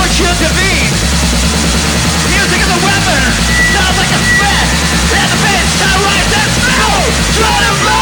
kill defeat. Music is a weapon, sounds like a threat. And the bass sound right, that's no, try to